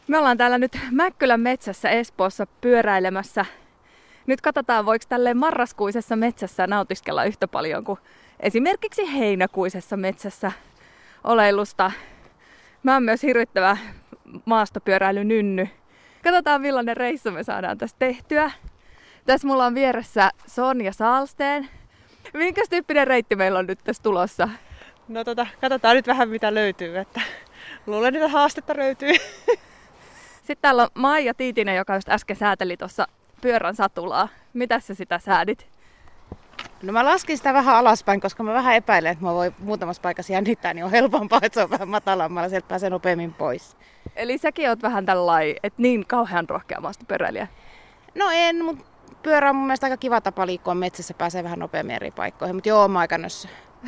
Me ollaan täällä nyt Mäkkylän metsässä Espoossa pyöräilemässä. Nyt katsotaan, voiko tälleen marraskuisessa metsässä nautiskella yhtä paljon kuin esimerkiksi heinäkuisessa metsässä oleilusta. Mä oon myös hirvittävä maastopyöräilynynny. Katsotaan, millainen reissu me saadaan tästä tehtyä. Tässä mulla on vieressä Sonja Saalsteen. Minkä tyyppinen reitti meillä on nyt tässä tulossa? No katsotaan nyt vähän mitä löytyy, että luulen, että haastetta löytyy. Sitten täällä on Maija Tiitinen, joka just äsken sääteli tuossa pyörän satulaa. Mitäs sä sitä säädit? No mä laskin sitä vähän alaspäin, koska mä vähän epäilen, että mä voi muutamassa paikassa jännittää, niin on helpompaa, että se on vähän matalammalla, sieltä pääsee nopeammin pois. Eli säkin oot vähän tällainen, että niin kauhean rohkea maastopyöräilijä. No en, mutta pyörä on mun mielestä aika kiva tapa liikkua metsässä, pääsee vähän nopeammin eri paikkoihin, mutta joo, mä aika nössä.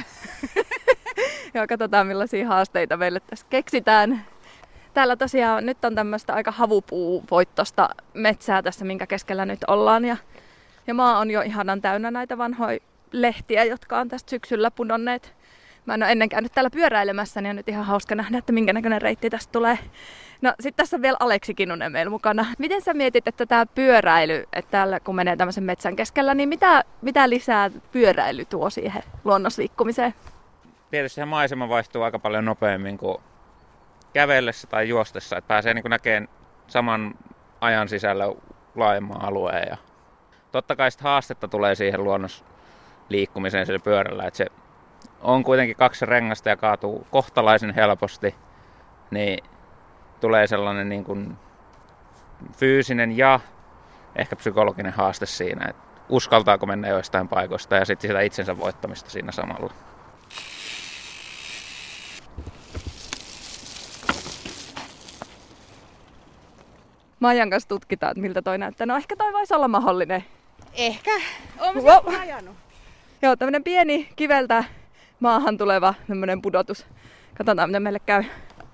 Joo, katsotaan millaisia haasteita meille tässä keksitään. Täällä tosiaan nyt on tämmöistä aika havupuuvoittosta metsää tässä, minkä keskellä nyt ollaan. Ja maa on jo ihanan täynnä näitä vanhoja lehtiä, jotka on tästä syksyllä pudonneet. Mä en ole ennen käynyt täällä pyöräilemässä, niin on nyt ihan hauska nähdä, että minkä näköinen reitti tästä tulee. No sit tässä on vielä Aleksi Kinnunen meillä mukana. Miten sä mietit, että tää pyöräily, että täällä kun menee tämmöisen metsän keskellä, niin mitä lisää pyöräily tuo siihen luonnosliikkumiseen? Tietysti se maisema vaihtuu aika paljon nopeammin kuin kävellessä tai juostessa, että pääsee niin näkemään saman ajan sisällä laajemman alueen. Ja totta kai haastetta tulee siihen luonnosliikkumiseen sillä pyörällä, että se on kuitenkin 2 rengasta ja kaatuu kohtalaisen helposti, niin tulee sellainen niin kuin fyysinen ja ehkä psykologinen haaste siinä, että uskaltaako mennä joistain paikoista ja sitten sitä itsensä voittamista siinä samalla. Maijan kanssa tutkitaan, että miltä toi näyttää. No ehkä toi voisi olla mahdollinen. Ehkä. Oon mä ajanut. Joo, tämmönen pieni kiveltä maahan tuleva tämmönen pudotus. Katsotaan, miten meille käy.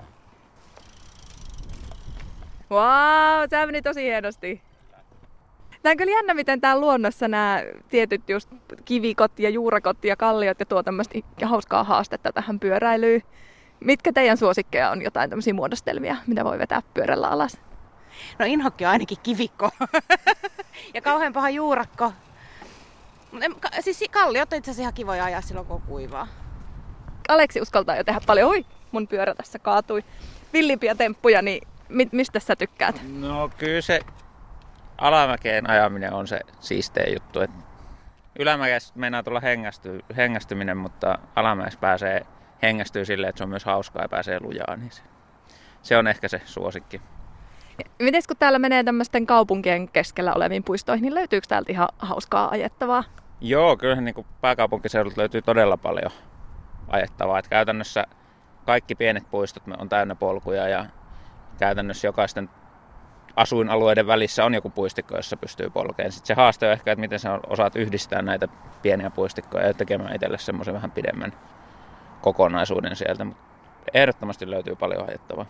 Vau, tämä meni tosi hienosti. Tää on kyllä jännä, miten tää luonnossa nämä tietyt just kivikot ja juurakot ja kalliot ja tuo tämmöistä hauskaa haastetta tähän pyöräilyyn. Mitkä teidän suosikkeja on jotain tämmöisiä muodostelmia, mitä voi vetää pyörällä alas? No inhokki on ainakin kivikko. Ja kauhean paha juurakko. Siis kalliot on itse asiassa ihan kivoja ajaa silloin, kun on kuivaa. Aleksi uskaltaa jo tehdä paljon. Oi, mun pyörä tässä kaatui. Villimpiä temppuja, niin mistä sä tykkäät? No kyllä se alamäkeen ajaminen on se siistein juttu. Ylämäessä meinaa tulla hengästyminen, mutta alamäessä pääsee hengästyä silleen, että se on myös hauskaa ja pääsee lujaan. Niin se on ehkä se suosikki. Miten kun täällä menee tämmöisten kaupunkien keskellä oleviin puistoihin, niin löytyykö täältä ihan hauskaa ajettavaa? Joo, kyllähän niin pääkaupunkiseudulta löytyy todella paljon ajettavaa. Että käytännössä kaikki pienet puistot on täynnä polkuja ja käytännössä jokaisten asuinalueiden välissä on joku puistikko, jossa pystyy polkeen. Sitten se haaste on ehkä, että miten sä osaat yhdistää näitä pieniä puistikkoja ja tekemään itselle semmoisen vähän pidemmän kokonaisuuden sieltä. Mutta ehdottomasti löytyy paljon ajettavaa.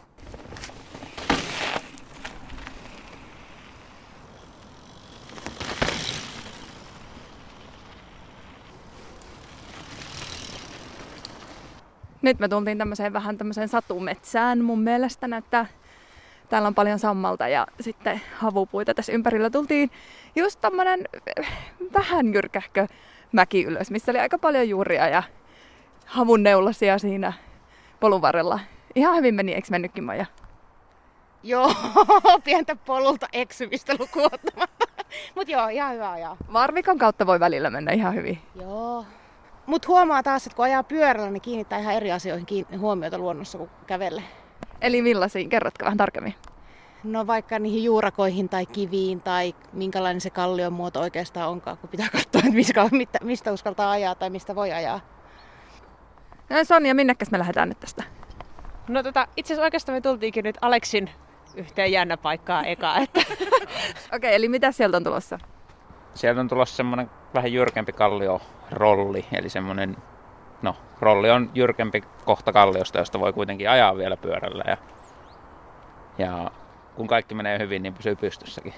Nyt me tultiin vähän tämmöiseen satumetsään mun mielestä, että täällä on paljon sammalta ja sitten havupuita tässä ympärillä. Tultiin just tommonen vähän jyrkähkö mäki ylös, missä oli aika paljon juuria ja havun neulasia siinä polun varrella. Ihan hyvin meni, eikö mennytkin, Maija? Joo, pientä polulta eksymistä lukuun ottamatta. Mut joo, ihan hyvä ajaa. Varvikan kautta voi välillä mennä ihan hyvin. Joo. Mut huomaa taas, että kun ajaa pyörällä, niin kiinnittää ihan eri asioihin huomiota luonnossa kuin kävelee. Eli millaisiin? Kerrotko vähän tarkemmin? No vaikka niihin juurakoihin tai kiviin tai minkälainen se kallion muoto oikeastaan onkaan, kun pitää katsoa, että mistä uskaltaa ajaa tai mistä voi ajaa. No Sonja, minnekäs me lähdetään nyt tästä? No itse asiassa oikeastaan me tultiinkin nyt Aleksin yhteen jännä paikkaa eka. Okei, eli mitä sieltä on tulossa? Sieltä on tulossa semmoinen vähän jyrkempi kalliorolli, eli semmoinen, rolli on jyrkempi kohta kalliosta, josta voi kuitenkin ajaa vielä pyörällä ja kun kaikki menee hyvin, niin pysyy pystyssäkin.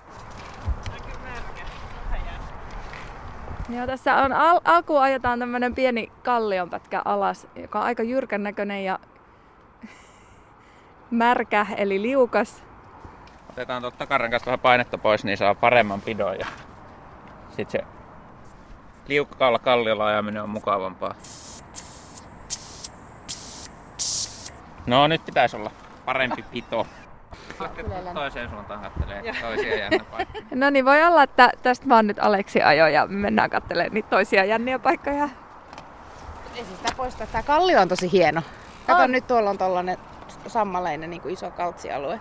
Joo, tässä on alkuun ajetaan tämmönen pieni kallionpätkä alas, joka on aika jyrkän näköinen ja märkä eli liukas. Otetaan tuolta takarangasta vähän painetta pois, niin saa paremman pidon. Ja sitten se liukkaalla kalliolla ajaminen on mukavampaa. No nyt pitäisi olla parempi pito. Toiseen suuntaan kattelee toisia jännä paikkoja. No niin, voi olla, että tästä vaan nyt Aleksi ajo ja me mennään katselemaan niitä toisia jänniä paikkoja. Ei siis sitä poista. Tää kallio on tosi hieno. Kato nyt, tuolla on tollanen sammaleinen niin kuin iso kaltsialue.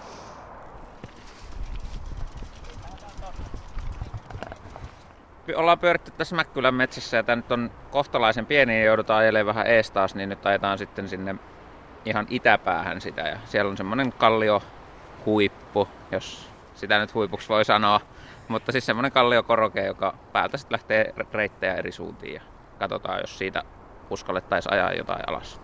Ollaan pyöritty tässä Mäkkylän metsässä ja tää nyt on kohtalaisen pieni ja joudutaan ajelemaan vähän ees taas, niin nyt ajetaan sitten sinne ihan itäpäähän sitä. Ja siellä on semmonen kalliohuippu, jos sitä nyt huipuksi voi sanoa. Mutta siis semmonen kalliokoroke, joka päältä sitten lähtee reittejä eri suuntiin ja katsotaan, jos siitä uskallettaisiin ajaa jotain alas.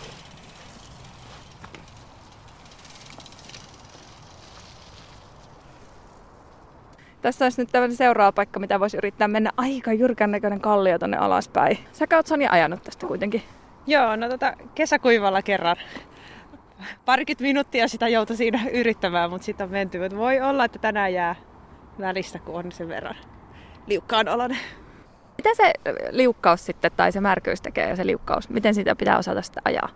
Tässä olisi nyt tämmöinen seuraava paikka, mitä voisi yrittää mennä. Aika jyrkän näköinen kallio tonne alaspäin. Sä oot Sonja ajanut tästä kuitenkin. Joo, no kesäkuivalla kerran. Parikymmentä minuuttia sitä joutui siinä yrittämään, mutta sitten on menty. Mutta voi olla, että tänään jää välistä, kun on sen verran liukkaan oloinen. Mitä se liukkaus sitten, tai se märkyys tekee ja se liukkaus? Miten sitä pitää osata sitä ajaa?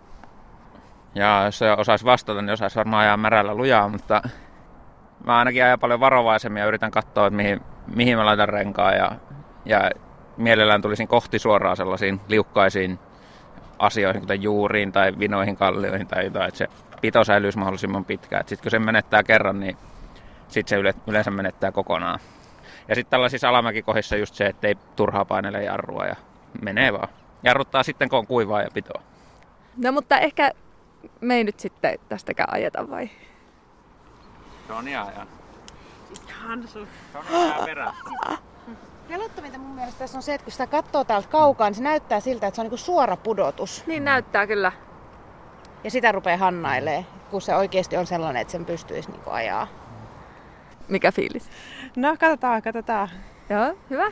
Ja jos se osaisi vastata, niin osaisi varmaan ajaa märällä lujaa, mutta mä ainakin ajan paljon varovaisemmin ja yritän katsoa, että mihin mä laitan renkaan ja mielellään tulisin kohti suoraan sellaisiin liukkaisiin asioihin, kuten juuriin tai vinoihin, kallioihin tai jotain, että se pito säilyisi mahdollisimman pitkään. Sitten kun se menettää kerran, niin sitten se yleensä menettää kokonaan. Ja sitten tällaisissa alamäkikohdissa just se, että ei turhaa painele jarrua ja menee vaan. Jarruttaa sitten, kun on kuivaa ja pitoa. No mutta ehkä me ei nyt sitten tästäkään ajeta vai? Sonja ajaa. Hansu. Sonja ajaa perään. Pelottavinta mun mielestä tässä on se, että kun sitä katsoo täältä kaukaa, niin se näyttää siltä, että se on niinku suora pudotus. Niin näyttää kyllä. Ja sitä rupeaa hannailee, kun se oikeasti on sellainen, että sen pystyisi niinku ajaa. Mikä fiilis? No, katsotaan. Joo, hyvä.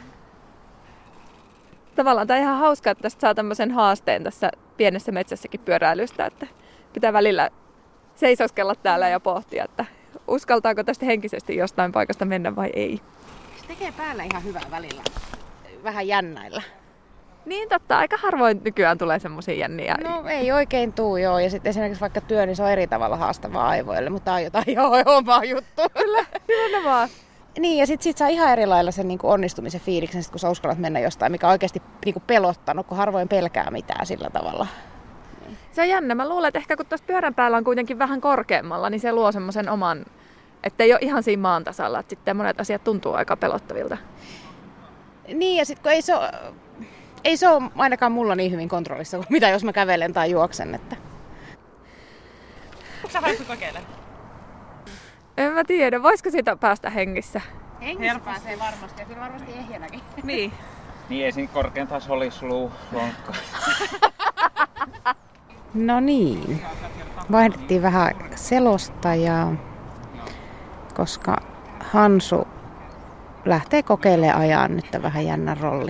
Tavallaan tämä on ihan hauska, että tästä saa tämmöisen haasteen tässä pienessä metsässäkin pyöräilystä, että pitää välillä seisoskella täällä ja pohtia, että uskaltaako tästä henkisesti jostain paikasta mennä vai ei. Se tekee päällä ihan hyvää välillä. Vähän jännäillä. Niin totta, aika harvoin nykyään tulee semmoisia jänniä. No ei oikein tuu joo. Ja sitten esimerkiksi vaikka työ, niin se on eri tavalla haastavaa aivoille, mutta on jotain ihan omaa juttua. Kyllä, nimenomaan. Niin, ja sit saa ihan eri lailla sen niin kuin onnistumisen fiiliksen, kun sä uskallat mennä jostain, mikä on oikeasti niin kuin pelottanut, kun harvoin pelkää mitään sillä tavalla. Se on jännä. Mä luulen, että ehkä kun tuossa pyörän päällä on kuitenkin vähän korkeammalla, niin se luo semmoisen oman, että ei ole ihan siinä maan tasalla, että sitten monet asiat tuntuu aika pelottavilta. Niin, ja sitten kun ei se ole ainakaan mulla niin hyvin kontrollissa kuin mitä jos mä kävelen tai juoksen. Että. Sä haluatko kokeilla? En mä tiedä, voisiko siitä päästä hengissä? Hengissä pääsee varmasti, ja kyllä varmasti ehjänäkin. Niin. Niin ei siinä korkeintaan olisi lonkka. No niin, vaihdettiin vähän selostajaa, koska Hansu lähtee kokeilemaan ajaa nyt vähän jännän rolli.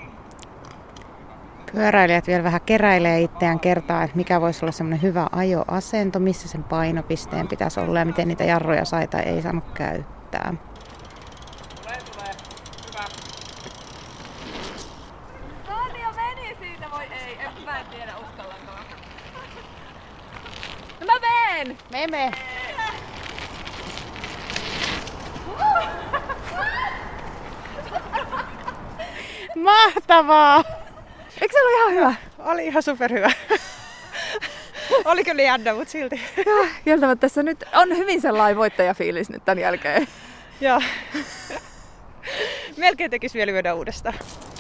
Pyöräilijät vielä vähän keräilee itseään kertaa, että mikä voisi olla semmoinen hyvä ajoasento, missä sen painopisteen pitäisi olla ja miten niitä jarruja sai tai ei saanut käyttää. Tulee. Hyvä. Sonja meni siitä, voi ei. Mä en tiedä uskallanko. No mä menen! Meme! Mahtavaa! Eikö se ollut ihan hyvä? Oli ihan superhyvä. Oli kyllä jännä, mutta silti. Joo, kieltämättä tässä nyt on hyvin sellainen voittajafiilis nyt tämän jälkeen. Joo. Melkein tekisi vielä lyödä uudestaan.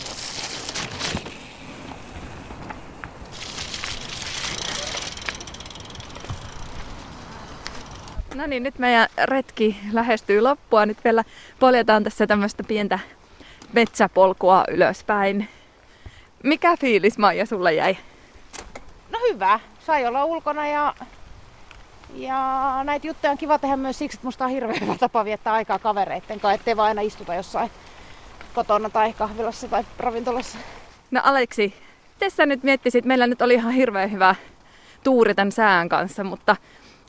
No niin, nyt meidän retki lähestyy loppua. Nyt vielä poljetaan tässä tämmöistä pientä metsäpolkua ylöspäin. Mikä fiilis, Maija, sulle jäi? No hyvä. Sai olla ulkona ja näitä juttuja on kiva tehdä myös siksi, että musta on hirveän hyvä tapa viettää aikaa kavereitten kanssa, ettei vaan aina istuta jossain kotona tai kahvilassa tai ravintolassa. No Aleksi, miten sä nyt miettisit, meillä nyt oli ihan hirveän hyvä tuuri tämän sään kanssa, mutta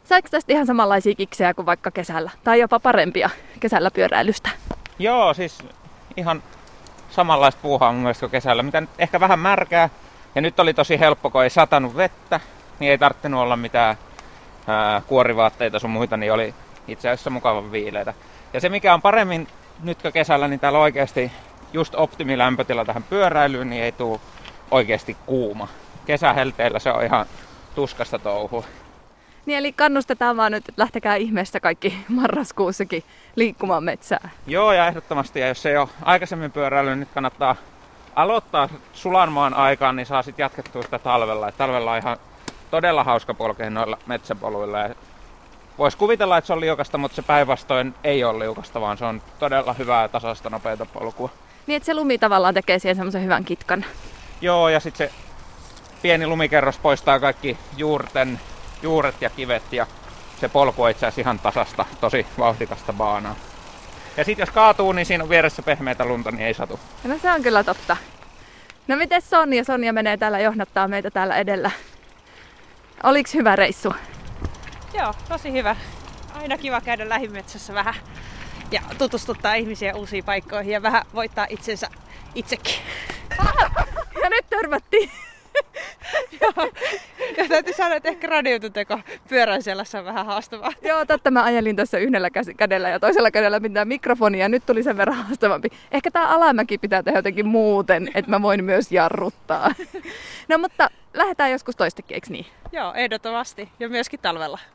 Saiko tästä ihan samanlaisia kiksejä kuin vaikka kesällä? Tai jopa parempia kesällä pyöräilystä? Joo, siis ihan samanlaista puuhaa mun mielestä kuin kesällä, mitä nyt ehkä vähän märkää. Ja nyt oli tosi helppo, kun ei satanut vettä, niin ei tarvinnut olla mitään kuorivaatteita sun muita, niin oli itse asiassa mukavan viileitä. Ja se mikä on paremmin nyt kuin kesällä, niin täällä on oikeasti just optimilämpötila tähän pyöräilyyn, niin ei tule oikeasti kuuma. Kesähelteillä se on ihan tuskasta touhua. Niin eli kannustetaan vaan nyt, että lähtekää ihmeessä kaikki marraskuussakin liikkumaan metsään. Joo, ja ehdottomasti, ja jos ei ole aikaisemmin pyöräilyä, niin nyt kannattaa aloittaa sulanmaan aikaan, niin saa sitten jatkettua sitä talvella. Et talvella on ihan todella hauska polkea noilla metsäpoluilla. Voisi kuvitella, että se on liukasta, mutta se päinvastoin ei ole liukasta, vaan se on todella hyvää ja tasaista nopeata polkua. Niin, että se lumi tavallaan tekee siihen semmoisen hyvän kitkan. Joo, ja sitten se pieni lumikerros poistaa kaikki juuret ja kivet, ja se polku on itse asiassa ihan tasasta, tosi vauhdikasta baanaa. Ja sitten jos kaatuu, niin siinä on vieressä pehmeätä lunta, niin ei satu. No se on kyllä totta. No miten Sonja? Sonja menee täällä, johnattaa meitä täällä edellä. Oliks hyvä reissu? Joo, tosi hyvä. Aina kiva käydä lähimetsässä vähän ja tutustuttaa ihmisiä uusiin paikkoihin ja vähän voittaa itsensä itsekin. Ja nyt törmättiin. Joo. Ja täytyy sanoa, että ehkä radiotunteko pyörän selässä on vähän haastavaa. Joo, totta mä ajelin tässä yhdellä kädellä ja toisella kädellä pitää mikrofonia ja nyt tuli sen verran haastavampi. Ehkä tää alamäki pitää tehdä jotenkin muuten, että mä voin myös jarruttaa. No mutta lähdetään joskus toistekin, eikö niin? Joo, ehdottomasti. Ja myöskin talvella.